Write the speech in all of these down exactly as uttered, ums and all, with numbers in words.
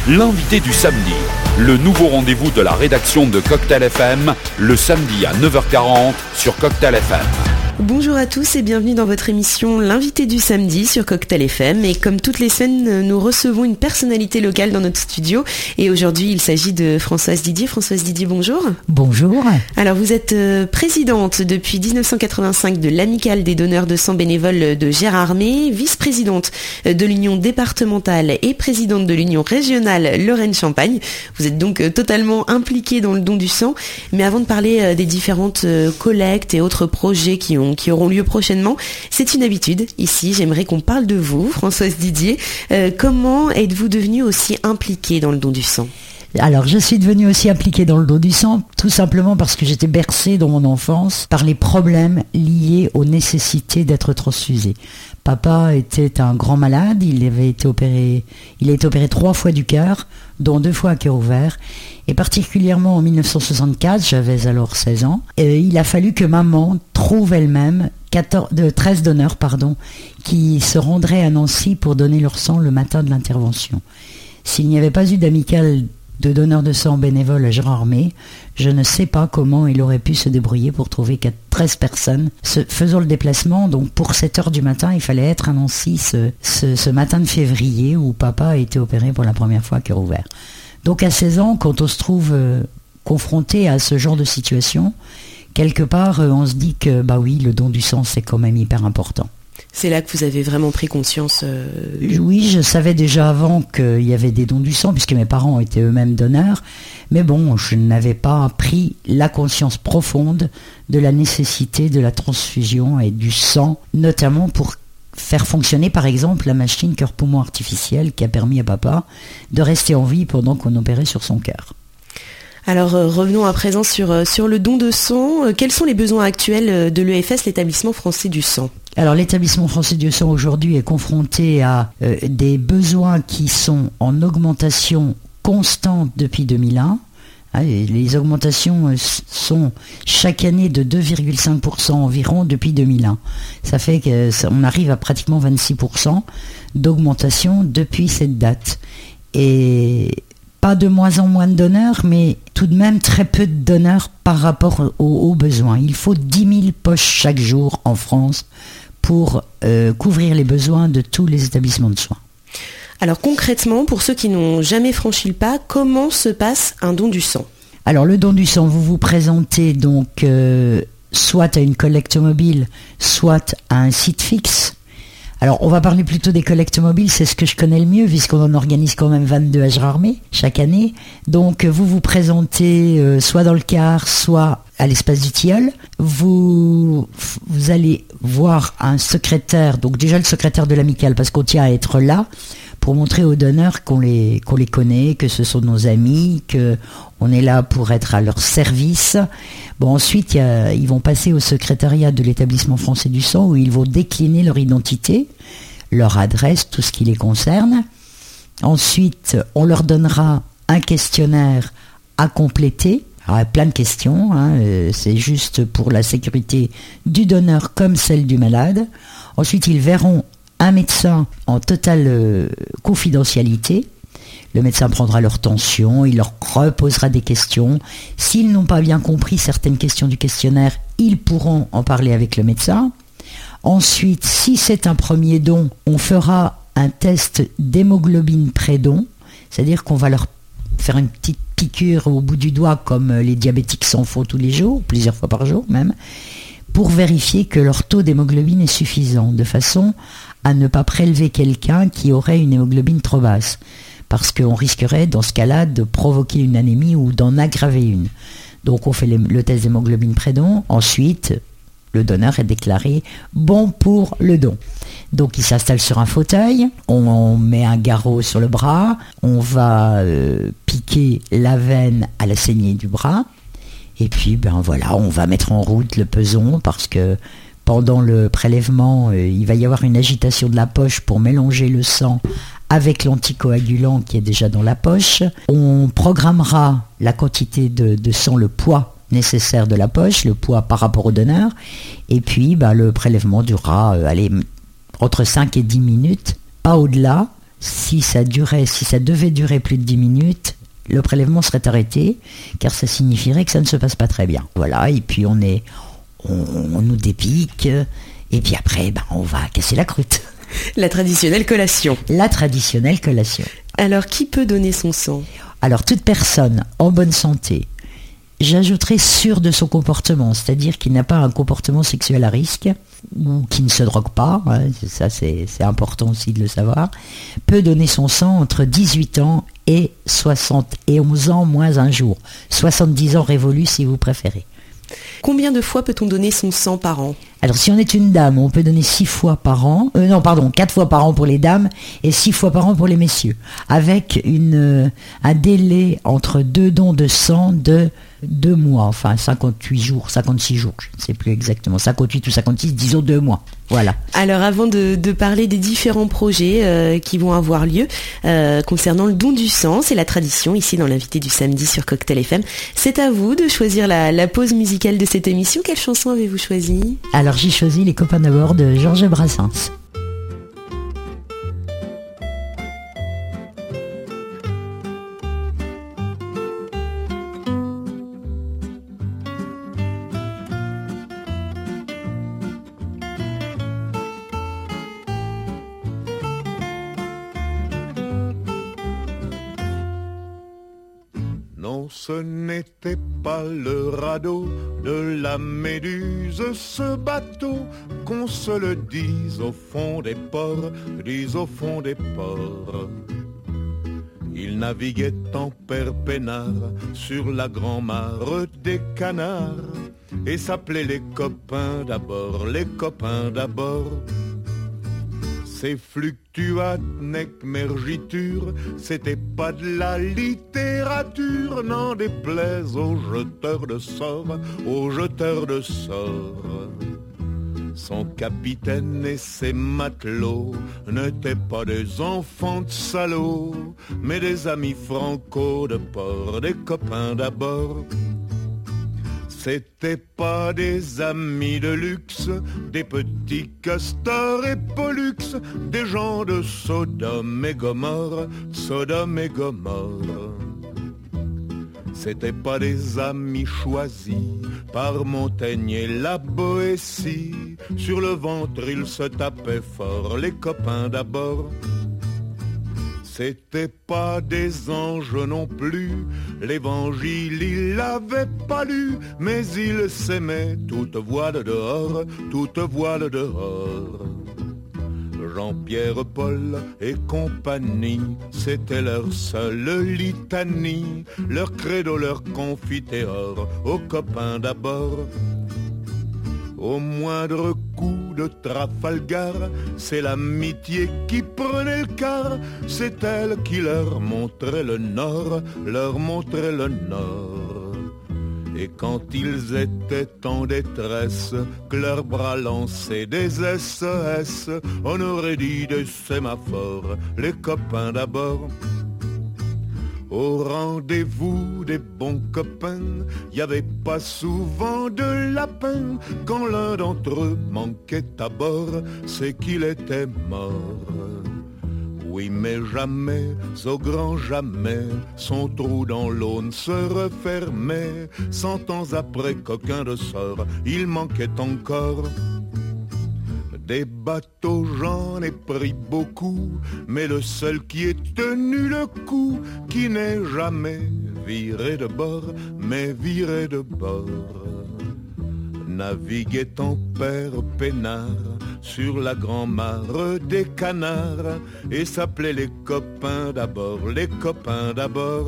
L'invité du samedi, le nouveau rendez-vous de la rédaction de Cocktail F M, le samedi à neuf heures quarante sur Cocktail F M. Bonjour à tous et bienvenue dans votre émission L'invité du samedi sur Cocktail F M. Et comme toutes les semaines, nous recevons une personnalité locale dans notre studio. Et aujourd'hui, il s'agit de Françoise Didier. Françoise Didier, bonjour. Bonjour. Alors, vous êtes euh, présidente depuis dix-neuf cent quatre-vingt-cinq de l'Amicale des donneurs de sang bénévoles de Gérardmer, vice-présidente de l'Union départementale et présidente de l'Union régionale Lorraine-Champagne. Vous êtes donc euh, totalement impliquée dans le don du sang. Mais avant de parler euh, des différentes euh, collectes et autres projets qui ont qui auront lieu prochainement. C'est une habitude. Ici, j'aimerais qu'on parle de vous, Françoise Didier. Euh, comment êtes-vous devenue aussi impliquée dans le don du sang ? Alors, je suis devenue aussi impliquée dans le don du sang, tout simplement parce que j'étais bercée dans mon enfance par les problèmes liés aux nécessités d'être transfusé. Papa était un grand malade, il avait été opéré, il a été opéré trois fois du cœur, dont deux fois à cœur ouvert, et particulièrement en dix-neuf cent soixante-quatre, j'avais alors seize ans, et il a fallu que maman trouve elle-même quatorze, treize donneurs pardon, qui se rendraient à Nancy pour donner leur sang le matin de l'intervention. S'il n'y avait pas eu d'amicale de donneurs de sang bénévoles à Gérardmer, je ne sais pas comment il aurait pu se débrouiller pour trouver treize personnes se, faisant le déplacement. Donc pour sept heures du matin, il fallait être à Nancy ce, ce, ce matin de février où papa a été opéré pour la première fois à cœur ouvert. Donc à seize ans, quand on se trouve euh, confronté à ce genre de situation, quelque part euh, on se dit que bah oui, le don du sang c'est quand même hyper important. C'est là que vous avez vraiment pris conscience euh... Oui, je savais déjà avant qu'il y avait des dons du sang, puisque mes parents étaient eux-mêmes donneurs. Mais bon, je n'avais pas pris la conscience profonde de la nécessité de la transfusion et du sang, notamment pour faire fonctionner, par exemple, la machine cœur-poumon artificielle qui a permis à papa de rester en vie pendant qu'on opérait sur son cœur. Alors euh, revenons à présent sur, euh, sur le don de sang. Euh, quels sont les besoins actuels de l'E F S, l'établissement français du sang ? Alors l'établissement français du sang aujourd'hui est confronté à euh, des besoins qui sont en augmentation constante depuis deux mille un. Ah, les augmentations euh, sont chaque année de deux virgule cinq pour cent environ depuis deux mille un. Ça fait qu'on arrive à pratiquement vingt-six pour cent d'augmentation depuis cette date. Et pas de moins en moins de donneurs, mais tout de même très peu de donneurs par rapport aux, aux besoins. Il faut dix mille poches chaque jour en France pour euh, couvrir les besoins de tous les établissements de soins. Alors concrètement, pour ceux qui n'ont jamais franchi le pas, comment se passe un don du sang ? Alors le don du sang, vous vous présentez donc euh, soit à une collecte mobile, soit à un site fixe. Alors, on va parler plutôt des collectes mobiles, c'est ce que je connais le mieux, puisqu'on en organise quand même vingt-deux à Gérardmer chaque année. Donc, vous vous présentez euh, soit dans le car, soit à l'espace du Tilleul. Vous, vous allez voir un secrétaire, donc déjà le secrétaire de l'amicale, parce qu'on tient à être là pour montrer aux donneurs qu'on les, qu'on les connaît, que ce sont nos amis, qu'on est là pour être à leur service. Bon, ensuite, y a, ils vont passer au secrétariat de l'établissement français du sang où ils vont décliner leur identité, leur adresse, tout ce qui les concerne. Ensuite, on leur donnera un questionnaire à compléter. Alors, il y a plein de questions, hein, euh, c'est juste pour la sécurité du donneur comme celle du malade. Ensuite, ils verront un médecin en totale euh, confidentialité. Le médecin prendra leur tension, il leur reposera des questions. S'ils n'ont pas bien compris certaines questions du questionnaire, ils pourront en parler avec le médecin. Ensuite, si c'est un premier don, on fera un test d'hémoglobine pré-don, c'est-à-dire qu'on va leur faire une petite piqûre au bout du doigt comme les diabétiques s'en font tous les jours, plusieurs fois par jour même, pour vérifier que leur taux d'hémoglobine est suffisant, de façon à ne pas prélever quelqu'un qui aurait une hémoglobine trop basse. Parce qu'on risquerait, dans ce cas-là, de provoquer une anémie ou d'en aggraver une. Donc on fait le, le test d'hémoglobine pré-don. Ensuite, le donneur est déclaré bon pour le don. Donc il s'installe sur un fauteuil, on, on met un garrot sur le bras, on va euh, piquer la veine à la saignée du bras, et puis ben voilà, on va mettre en route le peson parce que pendant le prélèvement, euh, il va y avoir une agitation de la poche pour mélanger le sang avec l'anticoagulant qui est déjà dans la poche. On programmera la quantité de, de sang, le poids nécessaire de la poche, le poids par rapport au donneur, et puis bah, le prélèvement durera euh, allez, entre cinq et dix minutes, pas au-delà. si ça durait, si ça devait durer plus de dix minutes, le prélèvement serait arrêté, car ça signifierait que ça ne se passe pas très bien. Voilà, et puis on est, on, on nous dépique, et puis après, ben, on va casser la croûte. La traditionnelle collation. La traditionnelle collation. Alors, qui peut donner son sang ? Alors, toute personne en bonne santé, j'ajouterais sûre de son comportement, c'est-à-dire qu'il n'a pas un comportement sexuel à risque, ou qui ne se drogue pas, hein, ça c'est, c'est important aussi de le savoir, peut donner son sang entre dix-huit ans et soixante et onze ans moins un jour. soixante-dix ans révolus si vous préférez. Combien de fois peut-on donner son sang par an ? Alors si on est une dame, on peut donner six fois par an, euh, non pardon, quatre fois par an pour les dames et six fois par an pour les messieurs, avec une, euh, un délai entre deux dons de sang de deux mois, enfin cinquante-huit jours, cinquante-six jours, je ne sais plus exactement, cinquante-huit ou cinquante-six, disons deux mois. Voilà. Alors avant de, de parler des différents projets euh, qui vont avoir lieu euh, concernant le don du sang, c'est la tradition ici dans l'invité du samedi sur Cocktail F M. C'est à vous de choisir la, la pause musicale de cette émission. Quelle chanson avez-vous choisi ? Alors j'ai choisi Les copains d'abord de Georges Brassens. Non, ce n'était pas le radeau de la Méduse, ce bateau, qu'on se le dise au fond des ports, dise au fond des ports. Il naviguait en père peinard sur la grand-mare des canards et s'appelait les copains d'abord, les copains d'abord. Ces fluctuates nec mergiture, c'était pas de la littérature, n'en déplaise aux jeteurs de sorts, aux jeteurs de sorts. Son capitaine et ses matelots n'étaient pas des enfants de salauds, mais des amis franco de port, des copains d'abord. C'étaient pas des amis de luxe, des petits castors et pollux, des gens de Sodome et Gomorre, Sodome et Gomorre. C'étaient pas des amis choisis par Montaigne et la Boétie, sur le ventre ils se tapaient fort, les copains d'abord. C'étaient pas des anges non plus, l'évangile il l'avait pas lu, mais il s'aimait toute voile dehors, toute voile dehors. Jean-Pierre, Paul et compagnie, c'était leur seule litanie, leur credo, leur confiteor, aux copains d'abord. Au moindre coup de Trafalgar, c'est l'amitié qui prenait le quart, c'est elle qui leur montrait le nord, leur montrait le nord. Et quand ils étaient en détresse, que leurs bras lançaient des S O S, on aurait dit des sémaphores, les copains d'abord. Au rendez-vous des bons copains, y avait pas souvent de lapin. Quand l'un d'entre eux manquait à bord, c'est qu'il était mort. Oui, mais jamais, au grand jamais, son trou dans l'eau ne se refermait. Cent ans après, coquin de sort, il manquait encore. Des bateaux j'en ai pris beaucoup, mais le seul qui ait tenu le coup, qui n'est jamais viré de bord, mais viré de bord, naviguait en père peinard sur la grand-mare des canards et s'appelait les copains d'abord, les copains d'abord.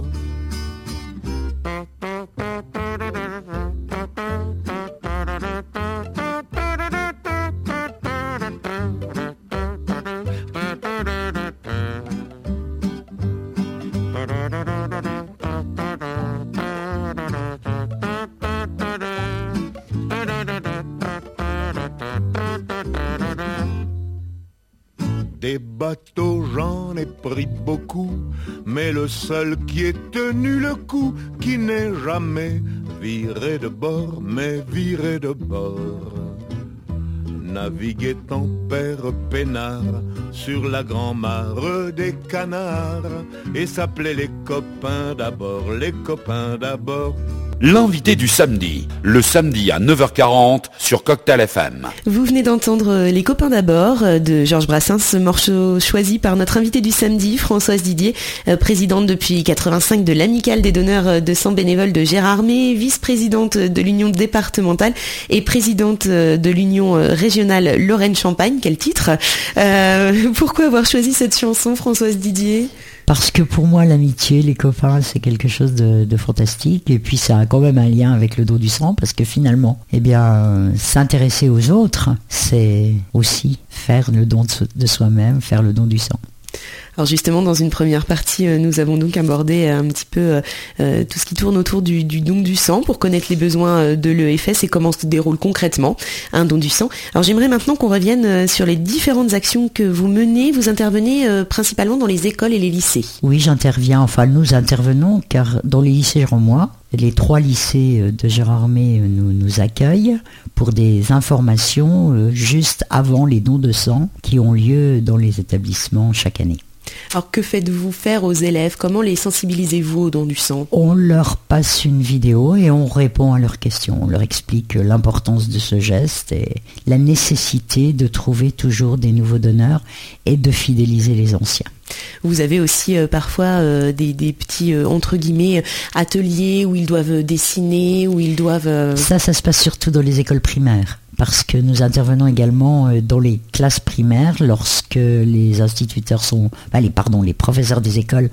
Des bateaux j'en ai pris beaucoup, mais le seul qui ait tenu le coup, qui n'est jamais viré de bord, mais viré de bord, naviguait en père peinard sur la grand-mare des canards et s'appelait les copains d'abord, les copains d'abord. L'invité du samedi, le samedi à neuf heures quarante sur Cocktail F M. Vous venez d'entendre Les copains d'abord de Georges Brassens, ce morceau choisi par notre invité du samedi, Françoise Didier, présidente depuis quatre-vingt-cinq de l'Amicale des donneurs de sang bénévoles de Gérardmer, vice-présidente de l'Union départementale et présidente de l'Union régionale Lorraine-Champagne. Quel titre. euh, Pourquoi avoir choisi cette chanson, Françoise Didier ? Parce que pour moi, l'amitié, les copains, c'est quelque chose de, de fantastique. Et puis, ça a quand même un lien avec le don du sang, parce que finalement, eh bien, euh, s'intéresser aux autres, c'est aussi faire le don de, de soi-même, faire le don du sang. Alors justement, dans une première partie, nous avons donc abordé un petit peu euh, tout ce qui tourne autour du, du don du sang pour connaître les besoins de l'E F S et comment se déroule concrètement un don du sang. Alors j'aimerais maintenant qu'on revienne sur les différentes actions que vous menez. Vous intervenez euh, principalement dans les écoles et les lycées. Oui, j'interviens, enfin nous intervenons, car dans les lycées Géromois, les trois lycées de Gérardmer nous, nous accueillent pour des informations euh, juste avant les dons de sang qui ont lieu dans les établissements chaque année. Alors que faites-vous faire aux élèves ? Comment les sensibilisez-vous au don du sang ? On leur passe une vidéo et on répond à leurs questions. On leur explique l'importance de ce geste et la nécessité de trouver toujours des nouveaux donneurs et de fidéliser les anciens. Vous avez aussi euh, parfois euh, des, des petits, euh, entre guillemets, ateliers où ils doivent dessiner, où ils doivent... Euh... Ça, ça se passe surtout dans les écoles primaires. Parce que nous intervenons également dans les classes primaires lorsque les instituteurs sont, bah les, pardon, les professeurs des écoles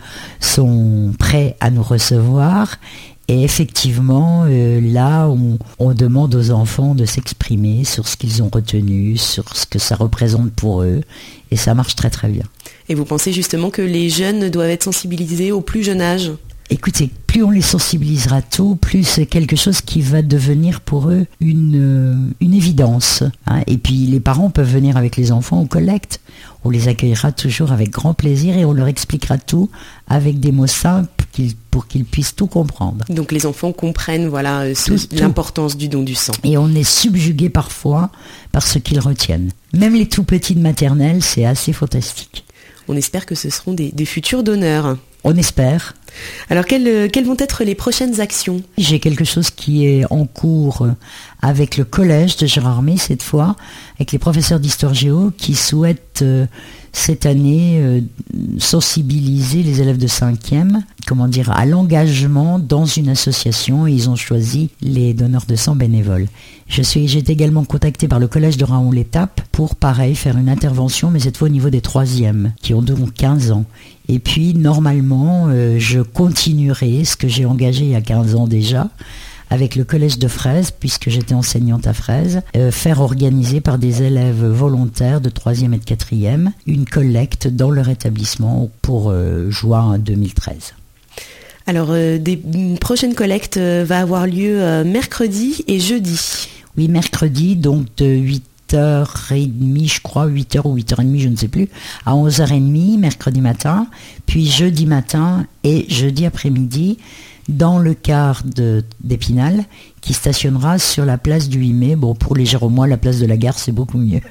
sont prêts à nous recevoir. Et effectivement, euh, là, on, on demande aux enfants de s'exprimer sur ce qu'ils ont retenu, sur ce que ça représente pour eux. Et ça marche très très bien. Et vous pensez justement que les jeunes doivent être sensibilisés au plus jeune âge ? Écoutez, plus on les sensibilisera tôt, plus c'est quelque chose qui va devenir pour eux une, une évidence. Hein. Et puis les parents peuvent venir avec les enfants aux collectes. On les accueillera toujours avec grand plaisir et on leur expliquera tout avec des mots simples qu'ils, pour qu'ils puissent tout comprendre. Donc les enfants comprennent voilà, ce, tout, l'importance tout. du don du sang. Et on est subjugué parfois par ce qu'ils retiennent. Même les tout petits de maternelle, c'est assez fantastique. On espère que ce seront des, des futurs donneurs. On espère. Alors, quelles, quelles vont être les prochaines actions ? J'ai quelque chose qui est en cours avec le collège de Gérardmer cette fois, avec les professeurs d'histoire géo qui souhaitent euh, cette année euh, sensibiliser les élèves de cinquième, comment dire, à l'engagement dans une association et ils ont choisi les donneurs de sang bénévoles. Je suis, j'ai été également contactée par le collège de Raon-l'Étape pour, pareil, faire une intervention, mais cette fois au niveau des troisièmes, qui ont donc quinze ans. Et puis, normalement, euh, je continuerai ce que j'ai engagé il y a quinze ans déjà, avec le collège de Fraise, puisque j'étais enseignante à Fraise, euh, faire organiser par des élèves volontaires de troisième et de quatrième une collecte dans leur établissement pour euh, juin deux mille treize. Alors, euh, des, une prochaine collecte euh, va avoir lieu euh, mercredi et jeudi. Oui, mercredi, donc de huit heures trente, je crois, huit heures ou huit heures trente, je ne sais plus, à onze heures trente, mercredi matin, puis jeudi matin et jeudi après-midi, dans le car de, d'Épinal, qui stationnera sur la place du huit mai. Bon, pour les Géromois, la place de la gare, c'est beaucoup mieux.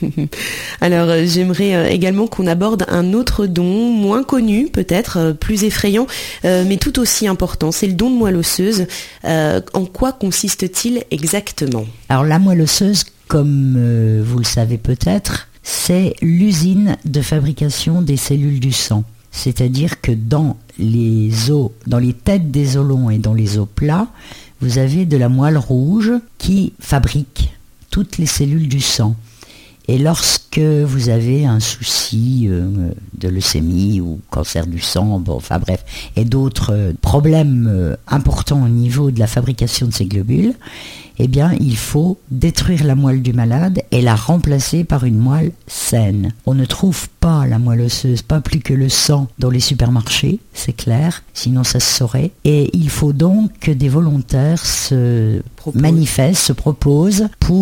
Alors, euh, j'aimerais euh, également qu'on aborde un autre don, moins connu, peut-être, euh, plus effrayant, euh, mais tout aussi important. C'est le don de moelle osseuse. Euh, en quoi consiste-t-il exactement ? Alors, la moelle osseuse, comme euh, vous le savez peut-être, c'est l'usine de fabrication des cellules du sang. C'est-à-dire que dans les os, dans les têtes des os longs et dans les os plats, vous avez de la moelle rouge qui fabrique toutes les cellules du sang. Et lorsque vous avez un souci euh, de leucémie ou cancer du sang, bon, enfin bref, et d'autres euh, problèmes euh, importants au niveau de la fabrication de ces globules, eh bien, il faut détruire la moelle du malade et la remplacer par une moelle saine. On ne trouve pas la moelle osseuse, pas plus que le sang dans les supermarchés, c'est clair, sinon ça se saurait. Et il faut donc que des volontaires se Propose. manifestent, se proposent pour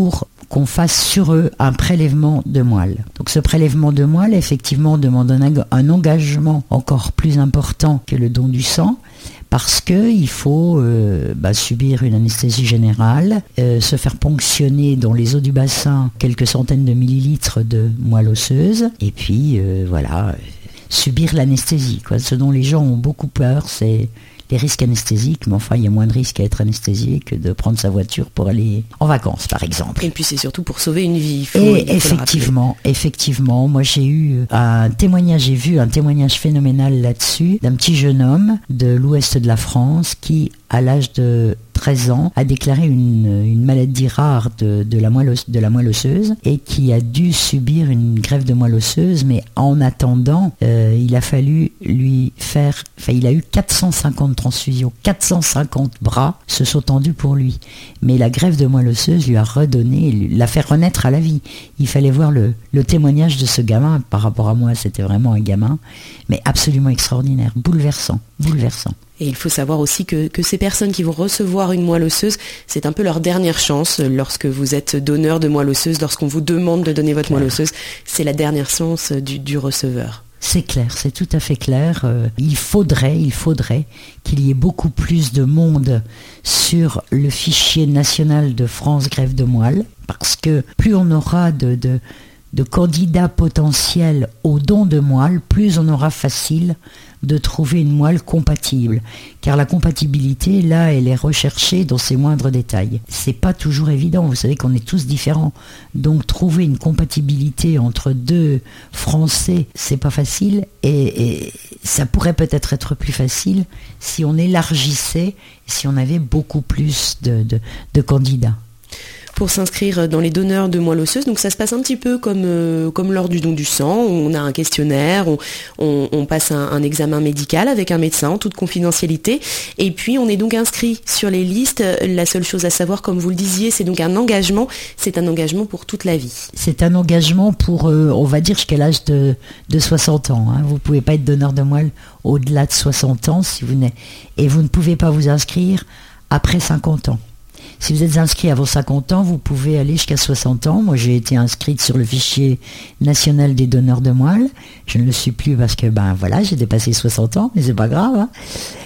qu'on fasse sur eux un prélèvement de moelle. Donc ce prélèvement de moelle, effectivement, demande un, un engagement encore plus important que le don du sang, parce qu'il faut euh, bah, subir une anesthésie générale, euh, se faire ponctionner dans les eaux du bassin quelques centaines de millilitres de moelle osseuse, et puis euh, voilà, subir l'anesthésie, quoi. Ce dont les gens ont beaucoup peur, c'est les risques anesthésiques, mais enfin il y a moins de risques à être anesthésié que de prendre sa voiture pour aller en vacances, par exemple. Et puis c'est surtout pour sauver une vie. Il faut, et il faut effectivement, effectivement, moi j'ai eu un témoignage, j'ai vu un témoignage phénoménal là-dessus d'un petit jeune homme de l'ouest de la France qui, à l'âge de treize ans, a déclaré une, une maladie rare de, de, la moelle, de la moelle osseuse et qui a dû subir une greffe de moelle osseuse, mais en attendant, euh, il a fallu lui faire, enfin il a eu quatre cent cinquante transfusions, quatre cent cinquante bras se sont tendus pour lui. Mais la greffe de moelle osseuse lui a redonné, l'a fait renaître à la vie. Il fallait voir le, le témoignage de ce gamin. Par rapport à moi, c'était vraiment un gamin, mais absolument extraordinaire, bouleversant, bouleversant. Et il faut savoir aussi que, que ces personnes qui vont recevoir une moelle osseuse, c'est un peu leur dernière chance lorsque vous êtes donneur de moelle osseuse, lorsqu'on vous demande de donner votre moelle osseuse, c'est la dernière chance du, du receveur. C'est clair, c'est tout à fait clair. Euh, il faudrait, il faudrait qu'il y ait beaucoup plus de monde sur le fichier national de France greffe de moelle, parce que plus on aura de, de, de candidats potentiels au don de moelle, plus on aura facile de trouver une moelle compatible, car la compatibilité, là, elle est recherchée dans ses moindres détails. C'est pas toujours évident, vous savez qu'on est tous différents, donc trouver une compatibilité entre deux Français, c'est pas facile, et, et ça pourrait peut-être être plus facile si on élargissait, si on avait beaucoup plus de, de, de candidats. Pour s'inscrire dans les donneurs de moelle osseuse, donc ça se passe un petit peu comme, euh, comme lors du don du sang, on a un questionnaire, on, on, on passe un, un examen médical avec un médecin en toute confidentialité, et puis on est donc inscrit sur les listes. La seule chose à savoir, comme vous le disiez, c'est donc un engagement, c'est un engagement pour toute la vie. C'est un engagement pour, euh, on va dire, jusqu'à l'âge de, de soixante ans. Hein. Vous ne pouvez pas être donneur de moelle au-delà de soixante ans, si vous n'êtes, et vous ne pouvez pas vous inscrire après cinquante ans. Si vous êtes inscrit avant cinquante ans, vous pouvez aller jusqu'à soixante ans. Moi, j'ai été inscrite sur le fichier national des donneurs de moelle. Je ne le suis plus parce que, ben voilà, j'ai dépassé soixante ans, mais c'est pas grave. Hein.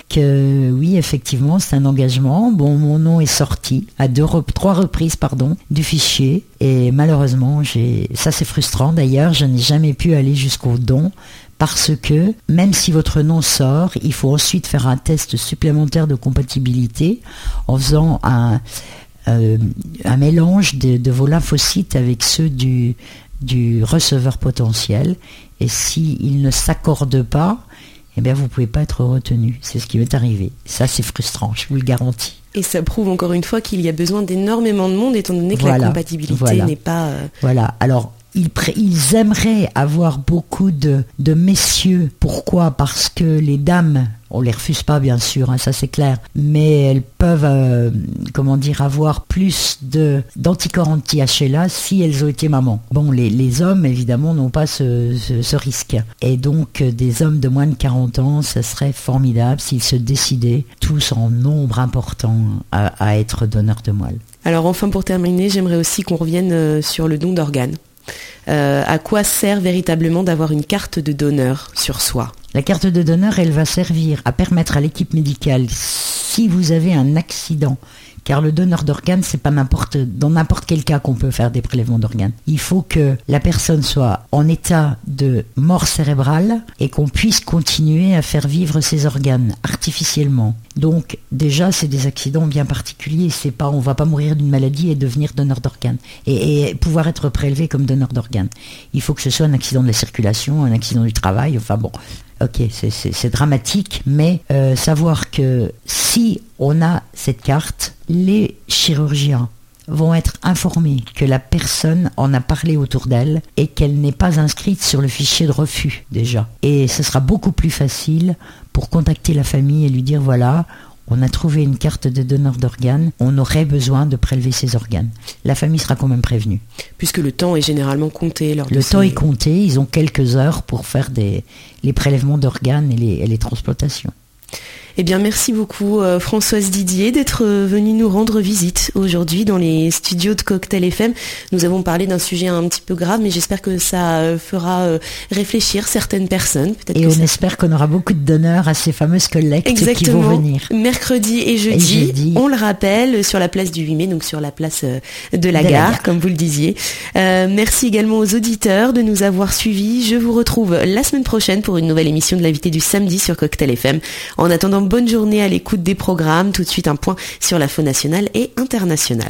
Que oui, effectivement, c'est un engagement. Bon, mon nom est sorti à deux, trois reprises, pardon, du fichier. Et malheureusement, j'ai, ça c'est frustrant. D'ailleurs, je n'ai jamais pu aller jusqu'au don. Parce que même si votre nom sort, il faut ensuite faire un test supplémentaire de compatibilité en faisant un, euh, un mélange de, de vos lymphocytes avec ceux du, du receveur potentiel. Et s'il ne s'accorde pas, eh bien vous ne pouvez pas être retenu. C'est ce qui m'est arrivé. Ça, c'est frustrant, je vous le garantis. Et ça prouve encore une fois qu'il y a besoin d'énormément de monde, étant donné que voilà, la compatibilité voilà. n'est pas... Euh... Voilà, alors... Ils, pré- ils aimeraient avoir beaucoup de, de messieurs. Pourquoi ? Parce que les dames, on les refuse pas bien sûr, hein, ça c'est clair, mais elles peuvent, euh, comment dire, avoir plus de, d'anticorps anti-H L A si elles ont été mamans. Bon, les, les hommes évidemment n'ont pas ce, ce, ce risque. Et donc euh, des hommes de moins de quarante ans, ça serait formidable s'ils se décidaient, tous en nombre important, à, à être donneurs de moelle. Alors enfin pour terminer, j'aimerais aussi qu'on revienne euh, sur le don d'organes. Euh, à quoi sert véritablement d'avoir une carte de donneur sur soi ? La carte de donneur, elle va servir à permettre à l'équipe médicale, si vous avez un accident, car le donneur d'organes, c'est pas n'importe, dans n'importe quel cas qu'on peut faire des prélèvements d'organes. Il faut que la personne soit en état de mort cérébrale et qu'on puisse continuer à faire vivre ses organes artificiellement. Donc déjà, c'est des accidents bien particuliers. C'est pas, on va pas mourir d'une maladie et devenir donneur d'organes et, et pouvoir être prélevé comme donneur d'organes. Il faut que ce soit un accident de la circulation, un accident du travail. Enfin bon. Ok, c'est, c'est, c'est dramatique, mais euh, savoir que si on a cette carte, les chirurgiens vont être informés que la personne en a parlé autour d'elle et qu'elle n'est pas inscrite sur le fichier de refus déjà. Et ce sera beaucoup plus facile pour contacter la famille et lui dire voilà, on a trouvé une carte de donneur d'organes, on aurait besoin de prélever ses organes. La famille sera quand même prévenue. Puisque le temps est généralement compté. Lors de le ces... temps est compté, ils ont quelques heures pour faire des, les prélèvements d'organes et les, et les transplantations. Eh bien, merci beaucoup euh, Françoise Didier d'être euh, venue nous rendre visite aujourd'hui dans les studios de Cocktail F M. Nous avons parlé d'un sujet un petit peu grave, mais j'espère que ça euh, fera euh, réfléchir certaines personnes. Peut-être et que on ça... espère qu'on aura beaucoup de donneurs à ces fameuses collectes Exactement. qui vont venir. Mercredi et jeudi, et jeudi, on le rappelle, sur la place du huit mai, donc sur la place euh, de la de gare, la gare, comme vous le disiez. Euh, merci également aux auditeurs de nous avoir suivis. Je vous retrouve la semaine prochaine pour une nouvelle émission de l'invité du samedi sur Cocktail F M. En attendant, bonne journée à l'écoute des programmes. Tout de suite, un point sur l'info nationale et internationale.